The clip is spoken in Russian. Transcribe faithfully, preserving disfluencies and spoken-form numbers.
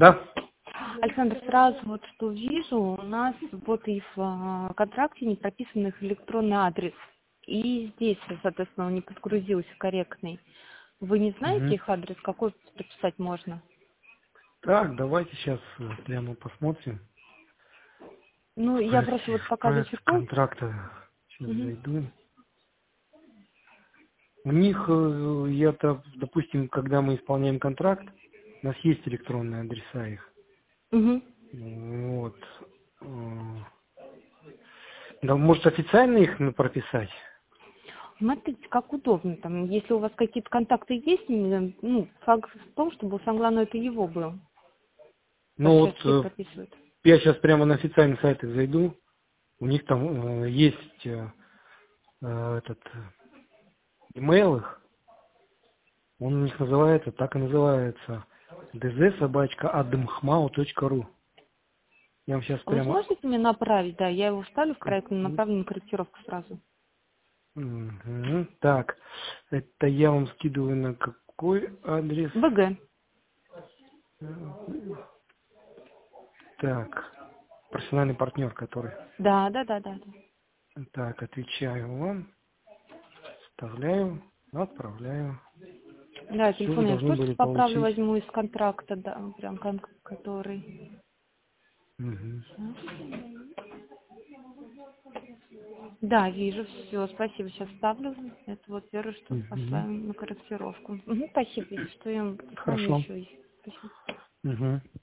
Да? Александр, сразу вот что вижу, у нас вот и в а, контракте не прописан их электронный адрес. И здесь, соответственно, он не подгрузился корректный. Вы не знаете Угу. их адрес, какой прописать можно? Так, давайте сейчас прямо посмотрим. Ну, я Проект, просто вот пока проект зачеркну. контракта. Сейчас Угу. зайду. У них, э, я-то, допустим, когда мы исполняем контракт, у нас есть электронные адреса их. Угу. Вот. Э, Да, может, официально их ну, прописать? Смотрите, как удобно. Там, если у вас какие-то контакты есть, м, ну, факт в том, чтобы Санглану это его был. Ну Как вот, сейчас все э, прописывают. я сейчас прямо на официальный сайт их зайду. У них там э, есть э, э, этот имейл их. Он у них называется, так и называется. дз собачка адмхмау точка ру. Я вам сейчас А вы прямо... сможете мне направить? Да, я его вставлю в проект, направлю на корректировку сразу. Мгм. Так, это я вам скидываю на какой адрес? БГ. Так, профессиональный партнер, который. Да, да, да, да. Так, отвечаю вам, вставляю, отправляю. Да, Все вы телефон я должны тоже были поправлю, получить. возьму из контракта, да, прям кон- который. Мгм. Да, вижу, все, спасибо, сейчас ставлю. Это вот первое, что Мгм. поставим на корректировку. Мгм, спасибо, если что, я вам позвоню Хорошо. еще. Спасибо. Мгм.